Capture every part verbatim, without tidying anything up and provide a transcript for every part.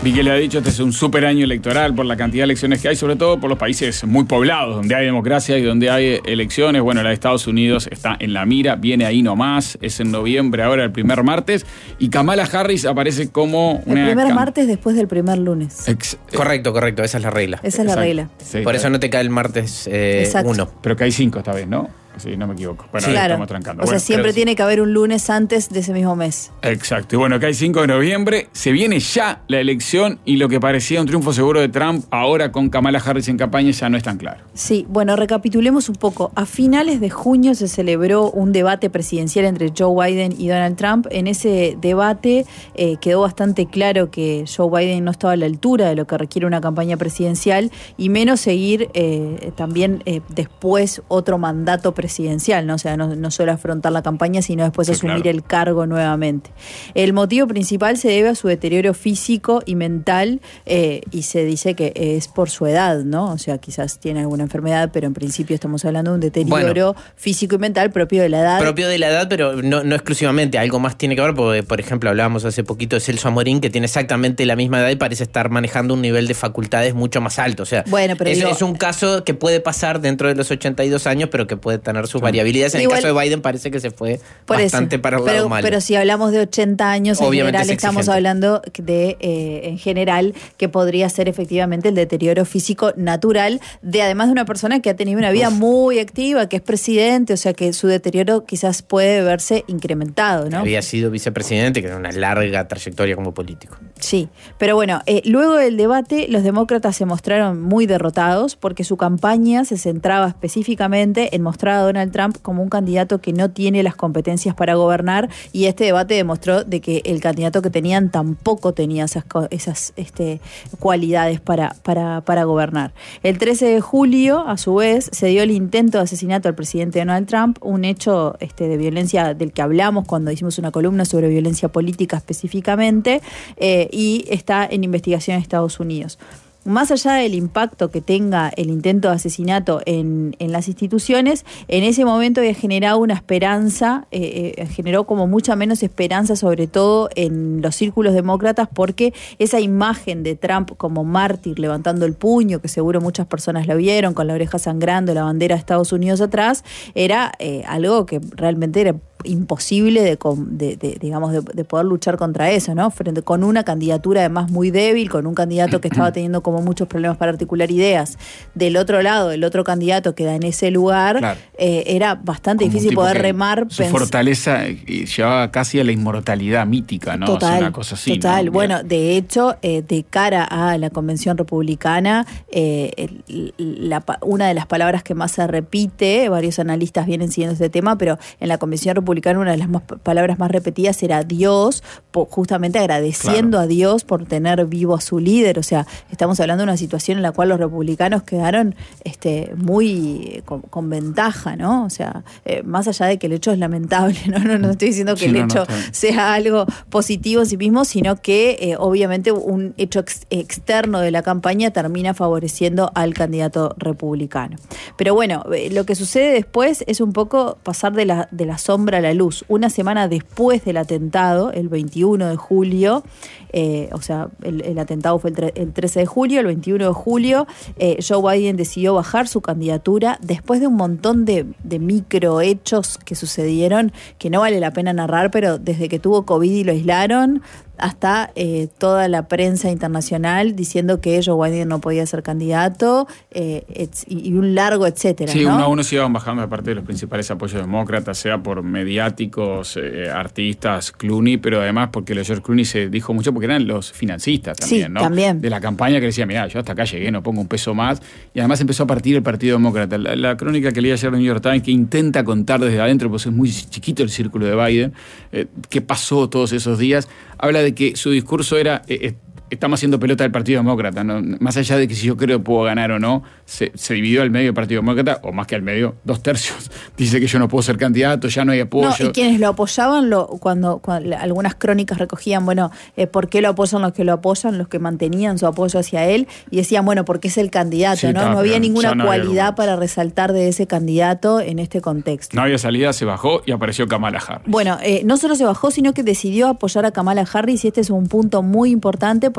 Vicky le ha dicho, este es un super año electoral por la cantidad de elecciones que hay, sobre todo por los países muy poblados, donde hay democracia y donde hay elecciones. Bueno, la de Estados Unidos está en la mira, viene ahí nomás, es en noviembre, ahora el primer martes, y Kamala Harris aparece como el una... El primer cam- martes después del primer lunes. Ex- Correcto, correcto, esa es la regla. Esa es la Exacto. regla. Sí, Por eso no te cae el martes eh, Exacto. uno. Pero que hay cinco esta vez, ¿no? Sí, no me equivoco. Bueno, Sí, ahí claro. estamos trancando. O sea, Bueno, siempre pero sí. tiene que haber un lunes antes de ese mismo mes. Exacto. Y bueno, acá hay cinco de noviembre. Se viene ya la elección y lo que parecía un triunfo seguro de Trump, ahora con Kamala Harris en campaña, ya no es tan claro. Sí, bueno, recapitulemos un poco. A finales de junio se celebró un debate presidencial entre Joe Biden y Donald Trump. En ese debate eh, quedó bastante claro que Joe Biden no estaba a la altura de lo que requiere una campaña presidencial y menos seguir eh, también eh, después otro mandato presidencial, ¿no? O sea, no, no solo afrontar la campaña, sino después Sí, asumir claro. el cargo nuevamente. El motivo principal se debe a su deterioro físico y mental eh, y se dice que es por su edad, ¿no? O sea, quizás tiene alguna enfermedad, pero en principio estamos hablando de un deterioro Bueno. físico y mental propio de la edad. Propio de la edad, pero no, no exclusivamente. Algo más tiene que ver, porque, por ejemplo, hablábamos hace poquito de Celso Amorín, que tiene exactamente la misma edad y parece estar manejando un nivel de facultades mucho más alto. O sea, Bueno, pero es, digo- es un caso que puede pasar dentro de los ochenta y dos años, pero que puede tener sus variabilidades. En Igual- el caso de Biden parece que se fue Por bastante eso. para el lado pero, malo. pero si hablamos de ochenta años, en Obviamente general es estamos exigente. hablando de, eh, en general, que podría ser efectivamente el deterioro físico natural de, además de una persona que ha tenido una vida Uf. muy activa, que es presidente, o sea que su deterioro quizás puede verse incrementado, ¿no? Había sido vicepresidente, que tiene una larga trayectoria como político. Sí, pero bueno, eh, luego del debate los demócratas se mostraron muy derrotados porque su campaña se centraba específicamente en mostrar a Donald Trump como un candidato que no tiene las competencias para gobernar y este debate demostró de que el candidato que tenían tampoco tenía esas, co- esas este, cualidades para, para, para gobernar. El trece de julio, a su vez, se dio el intento de asesinato al presidente Donald Trump, un hecho este, de violencia del que hablamos cuando hicimos una columna sobre violencia política específicamente, eh, y está en investigación en Estados Unidos. Más allá del impacto que tenga el intento de asesinato en, en las instituciones, en ese momento había generado una esperanza, eh, eh, generó como mucha menos esperanza, sobre todo en los círculos demócratas, porque esa imagen de Trump como mártir levantando el puño, que seguro muchas personas lo vieron, con la oreja sangrando, la bandera de Estados Unidos atrás, era eh, algo que realmente era imposible de, de, de digamos de, de poder luchar contra eso, ¿no? Frente, con una candidatura además muy débil, con un candidato que estaba teniendo como muchos problemas para articular ideas. Del otro lado, el otro candidato que da en ese lugar, Claro. eh, era bastante Como un difícil tipo poder que remar. Su pens- fortaleza eh, llevaba casi a la inmortalidad mítica, ¿no? Total, O sea, una cosa así, total. ¿no? Bueno, de hecho, eh, de cara a la convención republicana, eh, el- la pa- una de las palabras que más se repite, varios analistas vienen siguiendo este tema, pero en la convención republicana una de las más, palabras más repetidas era Dios, po- justamente agradeciendo Claro. a Dios por tener vivo a su líder. O sea, estamos hablando de una situación en la cual los republicanos quedaron este, muy eh, con, con ventaja, ¿no? O sea, eh, más allá de que el hecho es lamentable, no, no, no estoy diciendo que Sí, el no, no, hecho está bien. sea algo positivo en sí mismo, sino que eh, obviamente un hecho ex- externo de la campaña termina favoreciendo al candidato republicano. Pero bueno, eh, lo que sucede después es un poco pasar de la, de la sombra a la luz. Una semana después del atentado, el veintiuno de julio, eh, o sea, el, el atentado fue el, tre- el trece de julio, el veintiuno de julio, eh, Joe Biden decidió bajar su candidatura después de un montón de, de microhechos que sucedieron, que no vale la pena narrar, pero desde que tuvo COVID y lo aislaron, hasta eh, toda la prensa internacional diciendo que Joe Biden no podía ser candidato, eh, et- y, y un largo etcétera, Sí, ¿no? uno a uno se iban bajando de parte de los principales apoyos demócratas, sea por mediáticos, eh, artistas, Clooney, pero además porque los George Clooney se dijo mucho porque eran los financistas también, Sí, ¿no? también. De la campaña que decía, mira, yo hasta acá llegué, no pongo un peso más. Y además empezó a partir el Partido Demócrata. La, la crónica que leí ayer en el New York Times, que intenta contar desde adentro, pues es muy chiquito el círculo de Biden, eh, qué pasó todos esos días, habla de que su discurso era... Eh, eh, estamos haciendo pelota del Partido Demócrata, ¿no? Más allá de que si yo creo que puedo ganar o no, se, se dividió al medio del Partido Demócrata, o más que al medio, dos tercios. Dice que yo no puedo ser candidato, ya no hay apoyo. No, y quienes lo apoyaban, lo, cuando, cuando algunas crónicas recogían, bueno, eh, ¿por qué lo apoyan los que lo apoyan, los que mantenían su apoyo hacia él? Y decían, bueno, porque es el candidato, Sí, ¿no? está, No había pero ninguna ya no había cualidad argumentos. para resaltar de ese candidato en este contexto. No había salida, se bajó y apareció Kamala Harris. Bueno, eh, no solo se bajó, sino que decidió apoyar a Kamala Harris, y este es un punto muy importante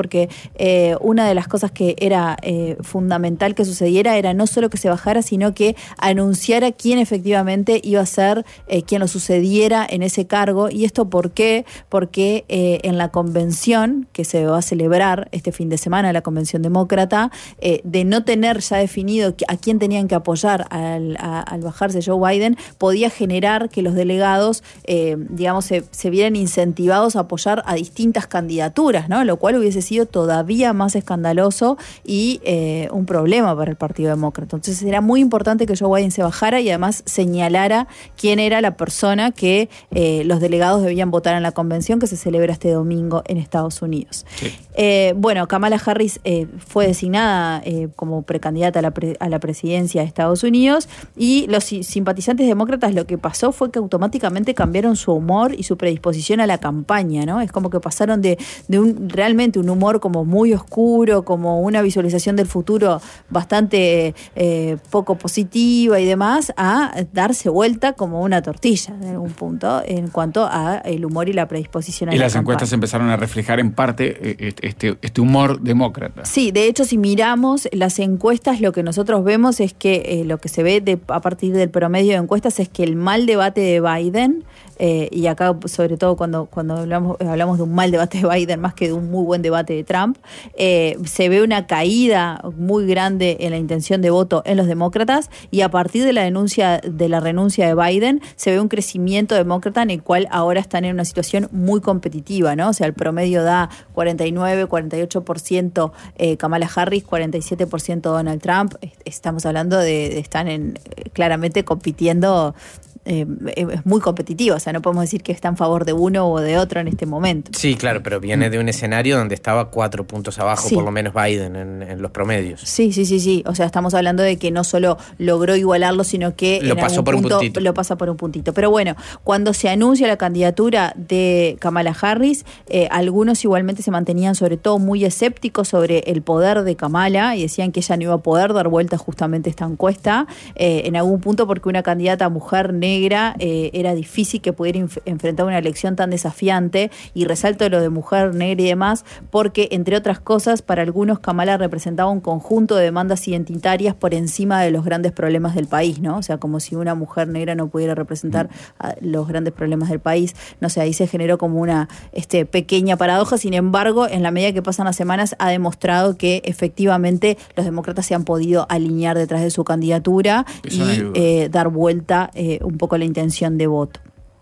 porque eh, una de las cosas que era eh, fundamental que sucediera era no solo que se bajara, sino que anunciara quién efectivamente iba a ser eh, quien lo sucediera en ese cargo. ¿Y esto por qué? Porque eh, en la convención que se va a celebrar este fin de semana, la convención demócrata, eh, de no tener ya definido a quién tenían que apoyar al, a, al bajarse Joe Biden, podía generar que los delegados, eh, digamos, se, se vieran incentivados a apoyar a distintas candidaturas, ¿no? Lo cual hubiese sido todavía más escandaloso y eh, un problema para el Partido Demócrata. Entonces era muy importante que Joe Biden se bajara y además señalara quién era la persona que eh, los delegados debían votar en la convención que se celebra este domingo en Estados Unidos. Sí. Eh, bueno, Kamala Harris eh, fue designada eh, como precandidata a la, pre, a la presidencia de Estados Unidos, y los simpatizantes demócratas lo que pasó fue que automáticamente cambiaron su humor y su predisposición a la campaña, ¿no? Es como que pasaron de, de un realmente un humor como muy oscuro, como una visualización del futuro bastante eh, poco positiva y demás, a darse vuelta como una tortilla en algún punto en cuanto a el humor y la predisposición a y la campaña. Y las encuestas empezaron a reflejar en parte este, este humor demócrata. Sí, de hecho, si miramos las encuestas, lo que nosotros vemos es que eh, lo que se ve de, a partir del promedio de encuestas es que el mal debate de Biden, eh, y acá sobre todo cuando, cuando hablamos, hablamos de un mal debate de Biden más que de un muy buen debate de Trump, eh, se ve una caída muy grande en la intención de voto en los demócratas, y a partir de la denuncia de la renuncia de Biden se ve un crecimiento demócrata en el cual ahora están en una situación muy competitiva, ¿no? O sea, el promedio da cuarenta y nueve, cuarenta y ocho por ciento eh, Kamala Harris, cuarenta y siete por ciento Donald Trump. Estamos hablando de, de están en, claramente compitiendo. Eh, es muy competitivo, o sea, no podemos decir que está en favor de uno o de otro en este momento. Sí, claro, pero viene de un escenario donde estaba cuatro puntos abajo, sí, por lo menos Biden en, en los promedios. Sí, sí, sí, sí, o sea, estamos hablando de que no solo logró igualarlo, sino que lo en pasó por punto un puntito. Lo pasa por un puntito. Pero bueno, cuando se anuncia la candidatura de Kamala Harris, eh, algunos igualmente se mantenían sobre todo muy escépticos sobre el poder de Kamala y decían que ella no iba a poder dar vuelta justamente esta encuesta, eh, en algún punto porque una candidata mujer negra Negra, eh, era difícil que pudiera inf- enfrentar una elección tan desafiante, y resalto lo de mujer negra y demás porque, entre otras cosas, para algunos Kamala representaba un conjunto de demandas identitarias por encima de los grandes problemas del país, ¿no? O sea, como si una mujer negra no pudiera representar a los grandes problemas del país. No sé, ahí se generó como una este, pequeña paradoja. Sin embargo, en la medida que pasan las semanas, ha demostrado que efectivamente los demócratas se han podido alinear detrás de su candidatura Eso y eh, dar vuelta eh, un poco la intención de voto.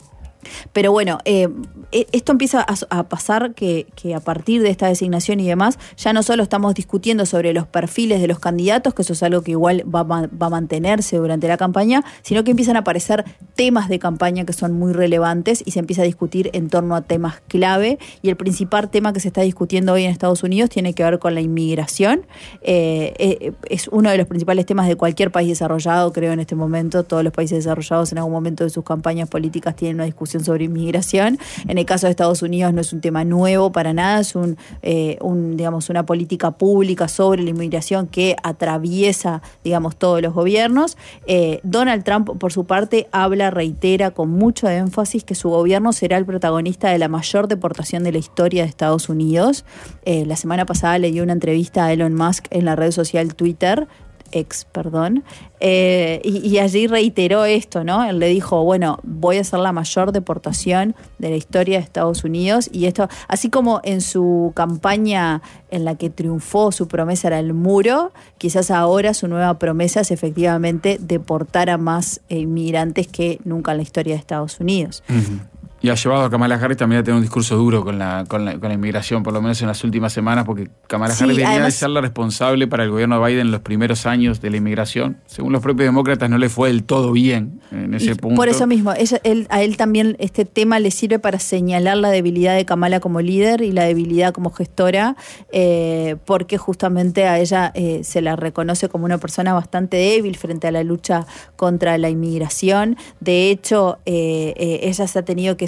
Pero bueno, eh, esto empieza a, a pasar que, que a partir de esta designación y demás, ya no solo estamos discutiendo sobre los perfiles de los candidatos, que eso es algo que igual va, va a mantenerse durante la campaña, sino que empiezan a aparecer temas de campaña que son muy relevantes y se empieza a discutir en torno a temas clave. Y el principal tema que se está discutiendo hoy en Estados Unidos tiene que ver con la inmigración. Eh, eh, es uno de los principales temas de cualquier país desarrollado, creo, en este momento. Todos los países desarrollados en algún momento de sus campañas políticas tienen una discusión sobre inmigración. En el caso de Estados Unidos no es un tema nuevo para nada, es un, eh, un, digamos, una política pública sobre la inmigración que atraviesa, digamos, todos los gobiernos. Eh, Donald Trump, por su parte, habla, reitera con mucho énfasis que su gobierno será el protagonista de la mayor deportación de la historia de Estados Unidos. Eh, la semana pasada le dio una entrevista a Elon Musk en la red social Twitter, ex, perdón, eh, y, y allí reiteró esto, ¿no? Él le dijo, bueno, voy a hacer la mayor deportación de la historia de Estados Unidos, y esto, así como en su campaña en la que triunfó, su promesa era el muro, quizás ahora su nueva promesa es efectivamente deportar a más eh, inmigrantes que nunca en la historia de Estados Unidos. Uh-huh. Y ha llevado a Kamala Harris también a tener un discurso duro con la, con la, con la inmigración, por lo menos en las últimas semanas, porque Kamala sí, Harris venía además, de ser la responsable para el gobierno de Biden en los primeros años de la inmigración. Según los propios demócratas, no le fue del todo bien en ese punto. Por eso mismo, ella, él, a él también este tema le sirve para señalar la debilidad de Kamala como líder y la debilidad como gestora, eh, porque justamente a ella eh, se la reconoce como una persona bastante débil frente a la lucha contra la inmigración. De hecho, eh, eh, ella se ha tenido que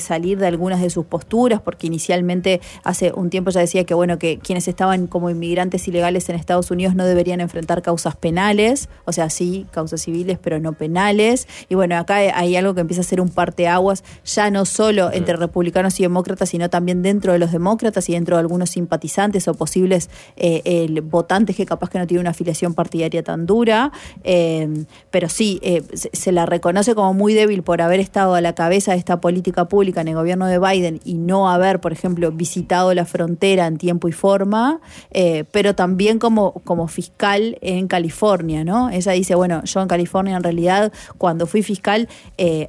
salir de algunas de sus posturas, porque inicialmente hace un tiempo ya decía que bueno que quienes estaban como inmigrantes ilegales en Estados Unidos no deberían enfrentar causas penales, o sea, sí, causas civiles, pero no penales. Y bueno, acá hay algo que empieza a ser un parteaguas, ya no solo entre republicanos y demócratas, sino también dentro de los demócratas y dentro de algunos simpatizantes o posibles eh, el, votantes que capaz que no tienen una afiliación partidaria tan dura. Eh, pero sí, eh, se, se la reconoce como muy débil por haber estado a la cabeza de esta política pública en el gobierno de Biden y no haber, por ejemplo, visitado la frontera en tiempo y forma, eh, pero también como, como fiscal en California, ¿no? Ella dice, bueno, yo en California en realidad cuando fui fiscal eh,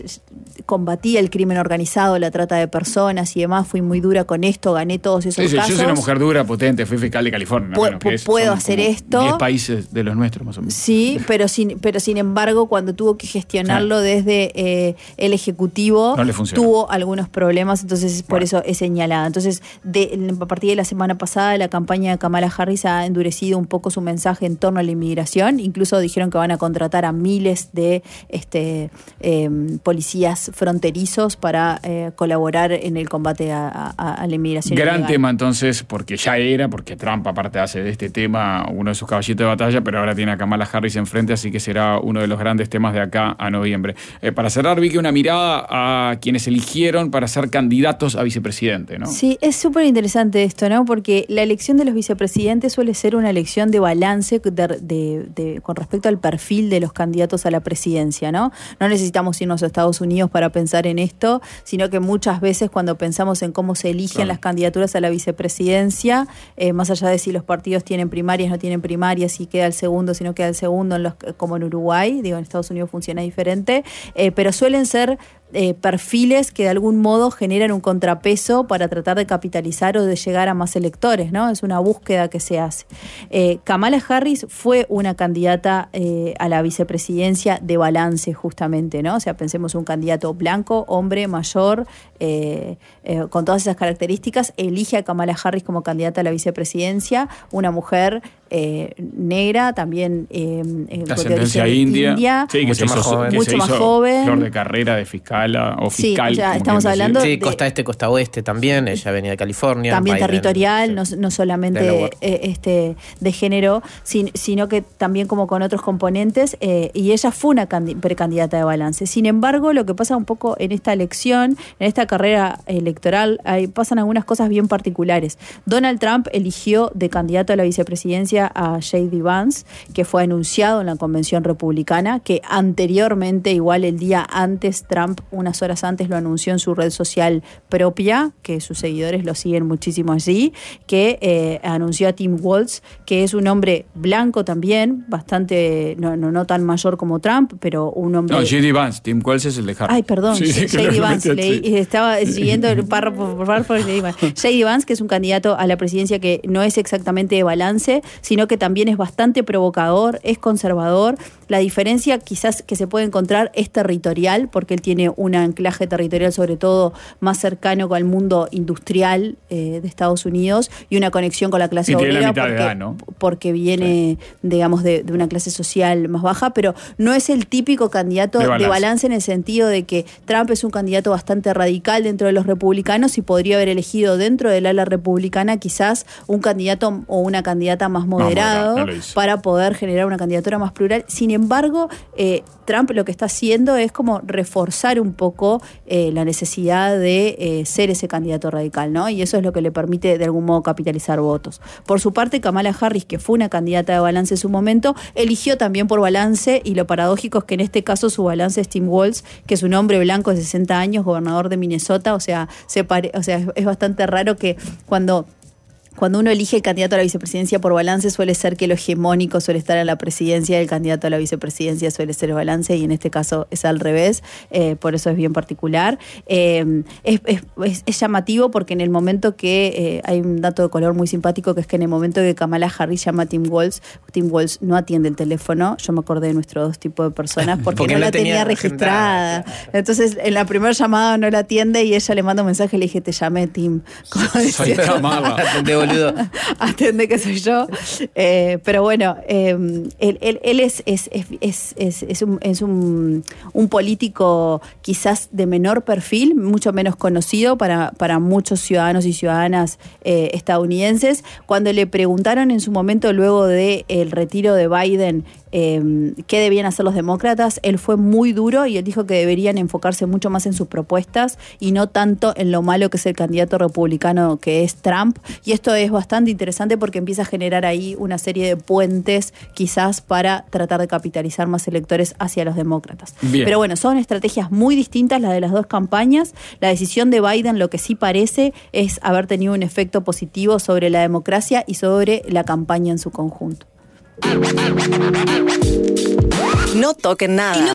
combatí el crimen organizado, la trata de personas y demás, fui muy dura con esto, gané todos esos sí, sí, casos. Yo soy una mujer dura, potente, fui fiscal de California. Pu- bueno, que es, puedo hacer esto. diez países de los nuestros más o menos. Sí, pero sin, pero sin embargo, cuando tuvo que gestionarlo sí. desde eh, el Ejecutivo, no le tuvo algunos problemas, entonces por bueno. eso es señalada. Entonces, de, a partir de la semana pasada, la campaña de Kamala Harris ha endurecido un poco su mensaje en torno a la inmigración. Incluso dijeron que van a contratar a miles de este, eh, policías fronterizos para eh, colaborar en el combate a, a, a la inmigración. Gran ilegal. tema entonces, porque ya era, porque Trump aparte hace de este tema uno de sus caballitos de batalla, pero ahora tiene a Kamala Harris enfrente, así que será uno de los grandes temas de acá a noviembre. Eh, para cerrar, vi que una mirada a quienes eligieron para ser candidatos a vicepresidente, ¿no? Sí, es súper interesante esto, ¿no? Porque la elección de los vicepresidentes suele ser una elección de balance de, de, de, con respecto al perfil de los candidatos a la presidencia, ¿no? No necesitamos irnos a Estados Unidos para pensar en esto, sino que muchas veces cuando pensamos en cómo se eligen claro. las candidaturas a la vicepresidencia, eh, más allá de si los partidos tienen primarias, no tienen primarias, si queda el segundo, si no queda el segundo, en los, como en Uruguay, digo, en Estados Unidos funciona diferente, eh, pero suelen ser Eh, perfiles que de algún modo generan un contrapeso para tratar de capitalizar o de llegar a más electores, ¿no? Es una búsqueda que se hace. Eh, Kamala Harris fue una candidata eh, a la vicepresidencia de balance justamente, ¿no? O sea, pensemos un candidato blanco, hombre, mayor, eh, eh, con todas esas características, elige a Kamala Harris como candidata a la vicepresidencia, una mujer eh, negra, también eh, de ascendencia india, india sí, que mucho se más hizo, joven. que mucho se más hizo joven. Flor de carrera de fiscal o fiscal. Sí, o sea, como estamos hablando Sí, de, costa este, costa oeste también, ella venía de California. También Biden, territorial, sí. no, no solamente eh, este de género, sin, sino que también como con otros componentes, eh, y ella fue una candi- precandidata de balance. Sin embargo, lo que pasa un poco en esta elección, en esta carrera electoral, hay, pasan algunas cosas bien particulares. Donald Trump eligió de candidato a la vicepresidencia a J D Vance, que fue anunciado en la convención republicana, que anteriormente, igual el día antes, Trump, unas horas antes, lo anunció en su red social propia, que sus seguidores lo siguen muchísimo allí, que eh, anunció a Tim Walz, que es un hombre blanco también, bastante, no, no, no tan mayor como Trump, pero un hombre... No, J D Vance, Tim Walz es el de Harris. Ay, perdón, sí, sí, J D Vance, leí, sí. estaba siguiendo el párrafo por párrafo, leí mal. J D Vance, que es un candidato a la presidencia que no es exactamente de balance, sino que también es bastante provocador, es conservador. La diferencia quizás que se puede encontrar es territorial, porque él tiene un anclaje territorial sobre todo más cercano con el mundo industrial eh, de Estados Unidos y una conexión con la clase y obrera la mitad porque, de edad, ¿no? porque viene, sí. digamos, de, de una clase social más baja, pero no es el típico candidato de balance. de balance en el sentido de que Trump es un candidato bastante radical dentro de los republicanos y podría haber elegido dentro del ala republicana quizás un candidato o una candidata más moderado no, no para poder generar una candidatura más plural. Sin embargo, eh, Trump lo que está haciendo es como reforzar un poco eh, la necesidad de eh, ser ese candidato radical, ¿no? Y eso es lo que le permite de algún modo capitalizar votos. Por su parte, Kamala Harris, que fue una candidata de balance en su momento, eligió también por balance, y lo paradójico es que en este caso su balance es Tim Walz, que es un hombre blanco de sesenta años, gobernador de Minnesota, o sea, se pare, o sea, es bastante raro que cuando... Cuando uno elige el candidato a la vicepresidencia por balance suele ser que lo hegemónico suele estar a la presidencia y el candidato a la vicepresidencia suele ser el balance, y en este caso es al revés, eh, por eso es bien particular. Eh, es, es, es llamativo porque en el momento que, eh, hay un dato de color muy simpático, que es que en el momento que Kamala Harris llama a Tim Walz, Tim Walz no atiende el teléfono. Yo me acordé de nuestros dos tipos de personas porque, porque no, no la tenía, tenía registrada. Agendada. Entonces en la primera llamada no la atiende y ella le manda un mensaje y le dije, te llamé, Tim. Soy llamada. boludo. Atende que soy yo. Eh, pero bueno, eh, él, él, él es, es, es, es, es, es, un, es un, un político quizás de menor perfil, mucho menos conocido para, para muchos ciudadanos y ciudadanas eh, estadounidenses. Cuando le preguntaron en su momento, luego del retiro de Biden, eh, qué debían hacer los demócratas, él fue muy duro y él dijo que deberían enfocarse mucho más en sus propuestas y no tanto en lo malo que es el candidato republicano que es Trump. Y esto es bastante interesante porque empieza a generar ahí una serie de puentes quizás para tratar de capitalizar más electores hacia los demócratas. Bien. Pero bueno, son estrategias muy distintas las de las dos campañas. La decisión de Biden, lo que sí parece, es haber tenido un efecto positivo sobre la democracia y sobre la campaña en su conjunto. No toquen nada.